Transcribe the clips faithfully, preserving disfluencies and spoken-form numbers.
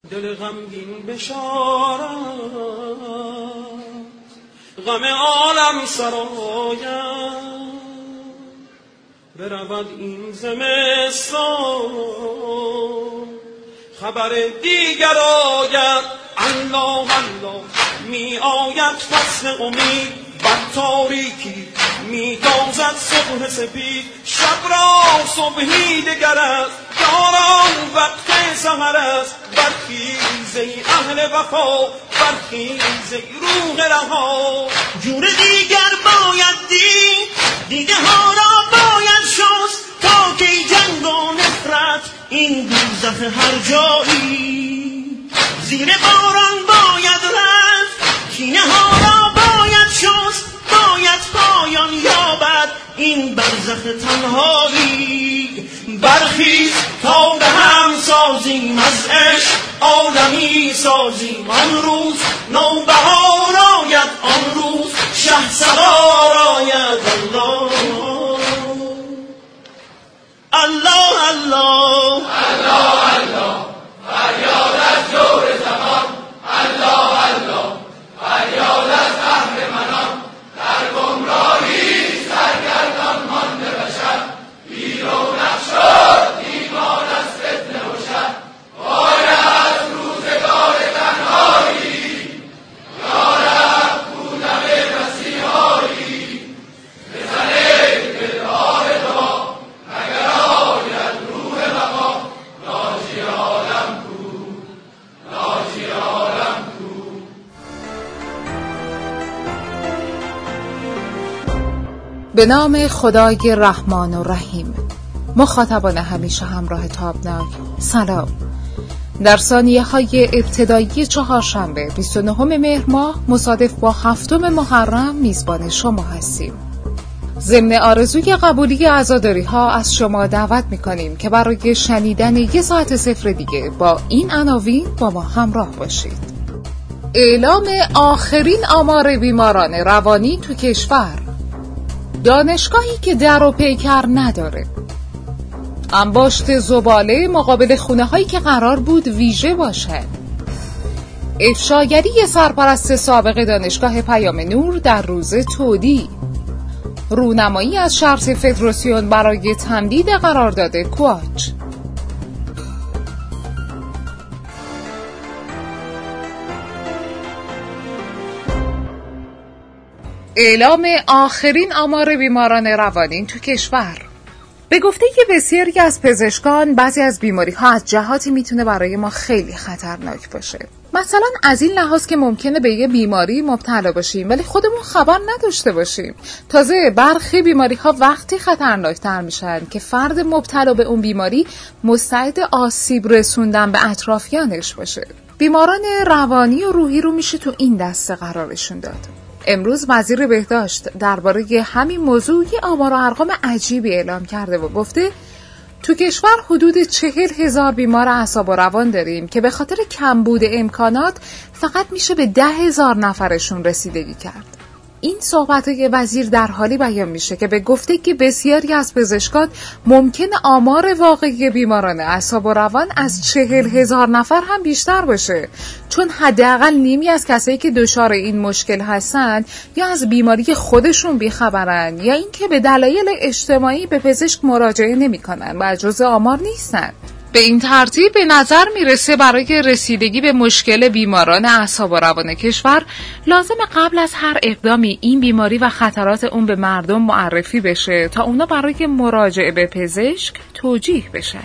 دل غمگین بشارت غم عالم سرایم برود این زمستان خبر دیگر آید الله الله می آید فصل امید بر تاریکی می تازد صبح سپید شب را صبحی دگر است یاران وقت سحر است برخیز ای اهل وفا برخیز ای روح رها جور دیگر باید دید دیگه ها را باید شست تا که جنگ و نفرت این دوزخ هر جایی زیر باران باید رفت کینه ها را باید شست باید پایان یابد این برزخ تنهایی برخیز تا به هم سازیم از عشق عالمی سازیم آن روز نوبهار آید آن روز شهسوار آید الله الله الله الله الله فریاد از جور زمان الله الله فریاد از قهرمانان در گمراهی سرگردان مانده بشر بیرونق شد ایمان از فتنه و شر باید روزگار تنهایی یارب بودم مسیحایی بزنه به راه دعا مگر آید روح بقا ناجی عالم کو ناجی عالم کو. به نام خدای رحمان و رحیم. مخاطبان همیشه همراه تابناک، سلام. در ثانیه های ابتدایی چهارشنبه بیست و نهم مهر ماه مصادف با هفتم محرم میزبان شما هستیم. ضمن آرزوی قبولی عزاداری ها از شما دعوت میکنیم که برای شنیدن یک ساعت صفر دیگه با این عناوین با ما همراه باشید. اعلام آخرین آمار بیماران روانی تو کشور، دانشگاهی که در و پیکر نداره، انباشت زباله مقابل خونه هایی که قرار بود ویژه باشن، افشاگری سرپرست سابق دانشگاه پیام نور در روز تودی، رونمایی از شرط فدراسیون برای تمدید قرارداد کواچ. اعلام آخرین آمار بیماران روانی تو کشور. به گفته که بسیاری از پزشکان بعضی از بیماری ها از جهاتی میتونه برای ما خیلی خطرناک باشه. مثلا از این لحاظ که ممکنه به یه بیماری مبتلا باشیم ولی خودمون خبر نداشته باشیم. تازه برخی بیماری ها وقتی خطرناکتر میشن که فرد مبتلا به اون بیماری مستعد آسیب رسوندن به اطرافیانش باشه. بیماران روانی و روحی رو میشه تو این دسته قرارشون داد. امروز وزیر بهداشت درباره همین موضوع یه آمار و ارقام عجیبی اعلام کرده و گفته تو کشور حدود چهل هزار بیمار اعصاب و روان داریم که به خاطر کمبود امکانات فقط میشه به ده هزار نفرشون رسیدگی کرد. این صحبت‌های وزیر در حالی بیان میشه که به گفته که بسیاری از پزشکان ممکن آمار واقعی بیماران اعصاب و روان از چهل هزار نفر هم بیشتر باشه، چون حداقل نیمی از کسایی که دچار این مشکل هستن یا از بیماری خودشون بیخبرن یا اینکه به دلایل اجتماعی به پزشک مراجعه نمی‌کنن و جزء آمار نیستن. به این ترتیب به نظر میرسه برای رسیدگی به مشکل بیماران اعصاب و روان کشور لازم قبل از هر اقدامی این بیماری و خطرات اون به مردم معرفی بشه تا اونا برای مراجعه به پزشک توجیه بشه.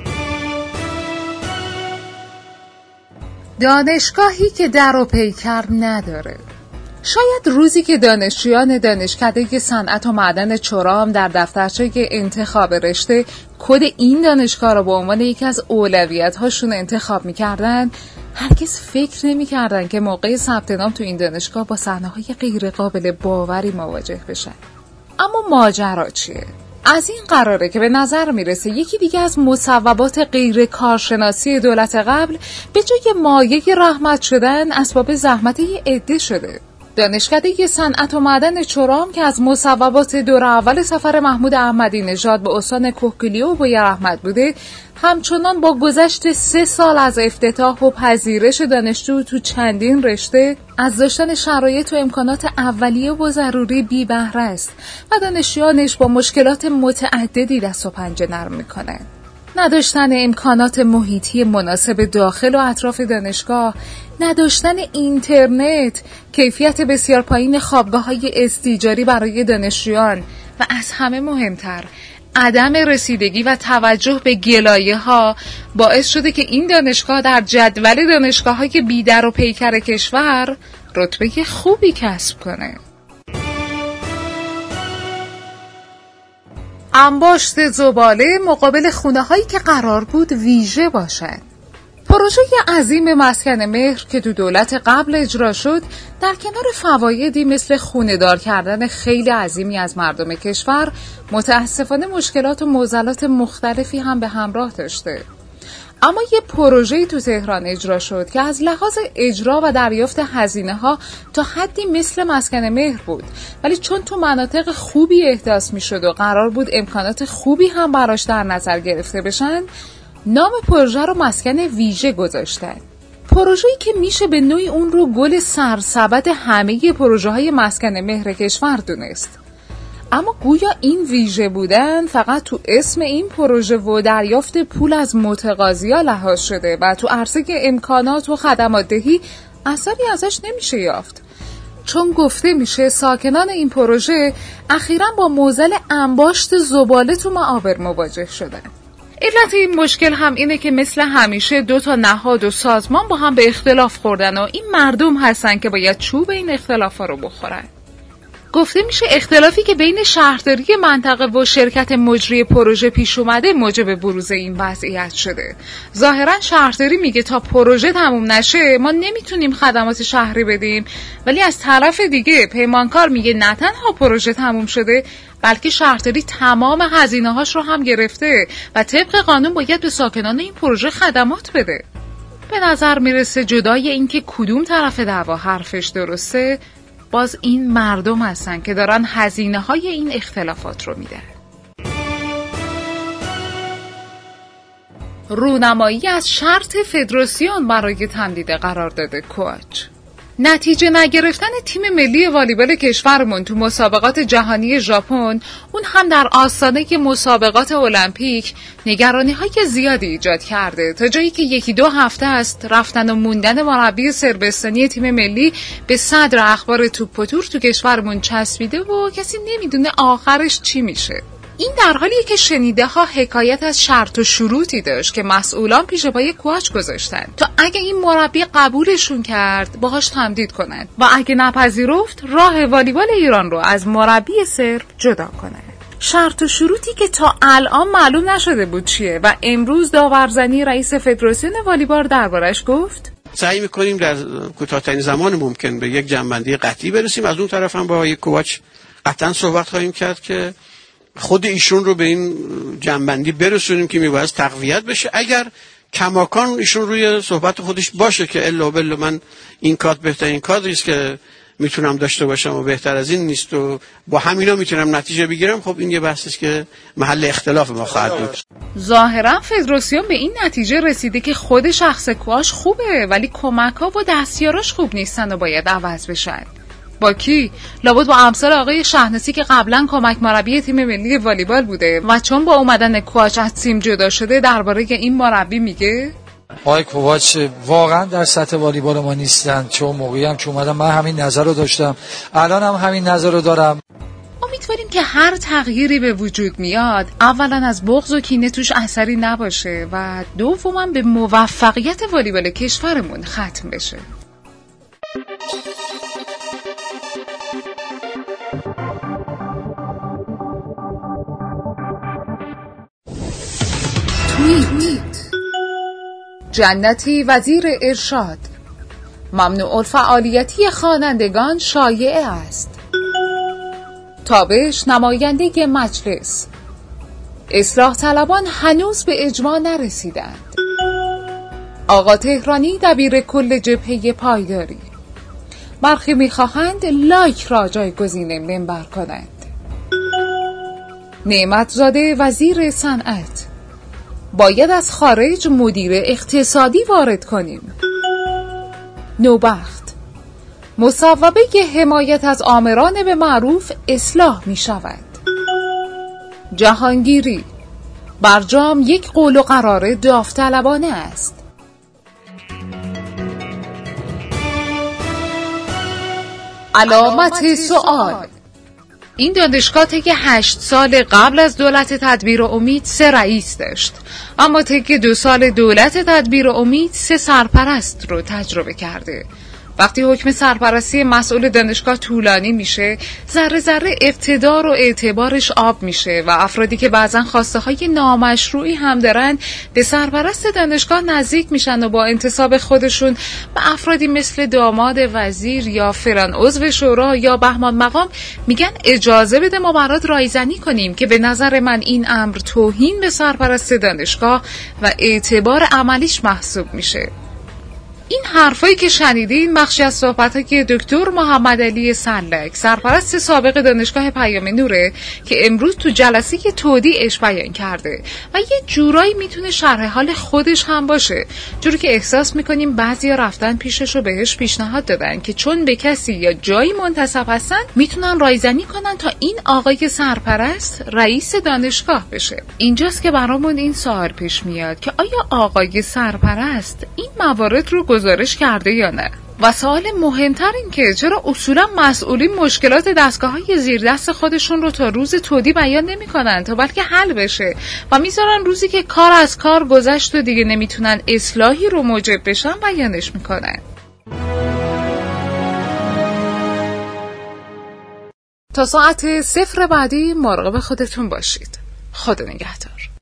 دانشگاهی که در و پیکر نداره. شاید روزی که دانشجویان دانشکده صنعت و معدن چرام در دفترچه انتخاب رشته کد این دانشگاه را به عنوان یکی از اولویت‌هاشون انتخاب می‌کردن، هرگز فکر نمی‌کردن که موقع ثبت نام تو این دانشگاه با صحنه‌های غیر قابل باوری مواجه بشن. اما ماجرا چیه؟ از این قراره که به نظر میرسه یکی دیگه از مصوبات غیر کارشناسی دولت قبل به جای مایه رحمت شدن اسباب زحمت یه عده شده. دانشکده صنعت و معدن چرام که از مصوبات دور اول سفر محمود احمدی نژاد به استان کهگیلو و بویراحمد بوده، همچنان با گذشت سه سال از افتتاح و پذیرش دانشجو تو چندین رشته از داشتن شرایط و امکانات اولیه و ضروری بی بهره است و دانشجویانش با مشکلات متعددی دست و پنجه نرم میکنند. نداشتن امکانات محیطی مناسب داخل و اطراف دانشگاه، نداشتن اینترنت، کیفیت بسیار پایین خوابگاه‌های استیجاری برای دانشجویان و از همه مهمتر عدم رسیدگی و توجه به گلایه‌ها باعث شده که این دانشگاه در جدول دانشگاه‌های بی‌در و پیکر کشور رتبه خوبی کسب کنه. انباشت زباله مقابل خونه‌هایی که قرار بود ویژه باشد. پروژه عظیم مسکن مهر که تو دولت قبل اجرا شد، در کنار فوایدی مثل خونه‌دار کردن خیلی عظیمی از مردم کشور، متاسفانه مشکلات و معضلات مختلفی هم به همراه داشته. اما یه پروژه‌ای تو تهران اجرا شد که از لحاظ اجرا و دریافت هزینه‌ها تا حدی مثل مسکن مهر بود، ولی چون تو مناطق خوبی احداث می‌شد و قرار بود امکانات خوبی هم براش در نظر گرفته بشن، نام پروژه رو مسکن ویژه گذاشتن. پروژه‌ای که میشه به نوعی اون رو گل سرسبد همه پروژه‌های مسکن مهر کشور دونست. اما گویا این ویژه بودن فقط تو اسم این پروژه و دریافت پول از متقاضیا لحاظ شده و تو عرصه امکانات و خدمات دهی اثری ازش نمیشه یافت. چون گفته میشه ساکنان این پروژه اخیراً با معضل انباشت زباله تو معابر مواجه شدن. علت این مشکل هم اینه که مثل همیشه دو تا نهاد و سازمان با هم به اختلاف خوردن و این مردم هستن که باید چوب این اختلافا رو بخورن. گفته میشه اختلافی که بین شهرداری منطقه و شرکت مجری پروژه پیش اومده موجب بروز این وضعیت شده. ظاهرا شهرداری میگه تا پروژه تموم نشه ما نمیتونیم خدمات شهری بدیم، ولی از طرف دیگه پیمانکار میگه نه تنها پروژه تموم شده بلکه شهرداری تمام هزینه‌هاش رو هم گرفته و طبق قانون باید به ساکنان این پروژه خدمات بده. به نظر میرسه جدای این که کدوم طرف دعوا حرفش درسته، باز این مردم هستن که دارن هزینه های این اختلافات رو میدن. رونمایی از شرط فدراسیون برای تمدید قرارداد کوچ. نتیجه نگرفتن تیم ملی والیبال کشورمون تو مسابقات جهانی ژاپن، اون هم در آستانه مسابقات المپیک، نگرانی‌های زیادی ایجاد کرده تا جایی که یکی دو هفته است رفتن و موندن مربی صربستانی تیم ملی به صدر اخبار توپ و تور تو کشورمون چسبیده و کسی نمیدونه آخرش چی میشه. این در حالیه که شنیده ها حکایت از شرط و شروطی داشت که مسئولان پیش پای کوچ گذاشتن تا اگه این مربی قبولشون کرد باهاش تمدید کنن و اگه نپذیرفت راه والیبال ایران رو از مربی صرب جدا کنن. شرط و شروطی که تا الان معلوم نشده بود چیه و امروز داورزنی رئیس فدراسیون والیبال دربارش گفت سعی میکنیم در کوتاه‌ترین زمان ممکن به یک جنبندی قطعی برسیم. از اون طرف هم با یک کوچ قطعا صحبت خواهیم کرد که خود ایشون رو به این جنبندی برسونیم که میباید تقویت بشه. اگر کماکان ایشون روی صحبت خودش باشه که الا بالله من این کادر بهترین کادری است که میتونم داشته باشم و بهتر از این نیست و با همینا میتونم نتیجه بگیرم، خب این یه بحثی است که محل اختلاف ما خواهد بود. ظاهرا فدراسیون به این نتیجه رسیده که خود شخص کوچ خوبه ولی کمک‌ها و دستیاراش خوب نیستن و باید عوض بشن. با کی؟ لابد با امثال آقای شهناسی که قبلا کمک مربی تیم ملی والیبال بوده و چون با اومدن کوچ از تیم جدا شده درباره این مربی میگه آقای کوچ واقعا در سطح والیبال ما نیستن. چون موقعی هم که اومدم من همین نظر رو داشتم، الان هم همین نظر رو دارم. امیدواریم که هر تغییری به وجود میاد اولا از بغض و کینه توش اثری نباشه و دوما به موفقیت والیبال کشورمون ختم بشه. توییت: جنتی وزیر ارشاد: ممنوع الفعالیتی خوانندگان شایع است. تابش نماینده مجلس: اصلاح طلبان هنوز به اجماع نرسیدند. آقا تهرانی دبیر کل جبهه پایداری: برخی میخواهند لایک را جایگزین منبر کنند. نعمتزاده وزیر صنعت: باید از خارج مدیر اقتصادی وارد کنیم. نوبخت: مصوبه حمایت از آمران به معروف اصلاح می شود. جهانگیری: برجام یک قول و قرار داوطلبانه است. علامت سوال: این دانشگاه طی هشت سال قبل از دولت تدبیر امید سه رئیس داشت، اما طی دو سال دولت تدبیر امید سه سرپرست رو تجربه کرده. وقتی حکم سرپرستی مسئول دانشگاه طولانی میشه، ذره ذره اقتدار و اعتبارش آب میشه و افرادی که بعضن خواسته های نامشروعی هم دارن به سرپرست دانشگاه نزدیک میشن و با انتصاب خودشون به افرادی مثل داماد وزیر یا فلان عضو شورا یا بهمان مقام میگن اجازه بده ما برات رایزنی کنیم، که به نظر من این امر توهین به سرپرست دانشگاه و اعتبار عملیش محسوب میشه. این حرفایی که شنیدین بخشی از صحبت‌هایی که دکتر محمد علی سلک، سرپرست سابق دانشگاه پیام نوره، که امروز تو جلسه تودیعش بیان کرده و یه جورایی میتونه شرح حال خودش هم باشه، جوری که احساس میکنیم بعضیا رفتن پیشش رو بهش پیشنهاد دادن که چون به کسی یا جایی منتسب هستن میتونن رایزنی کنن تا این آقای سرپرست رئیس دانشگاه بشه. اینجاست که برامون این سوال پیش میاد که آیا آقای سرپرست این موارد رو گزارش کرده یا نه؟ و سوال مهمتر این که چرا اصولا مسئولین مشکلات دستگاه‌های زیر دست خودشون رو تا روز تودی بیان نمی‌کنن تا بلکه حل بشه و میذارن روزی که کار از کار گذشت و دیگه نمیتونن اصلاحی رو موجب بشن بیانش میکنن. تا ساعت صفر بعدی مراقب خودتون باشید. خدا نگهدار.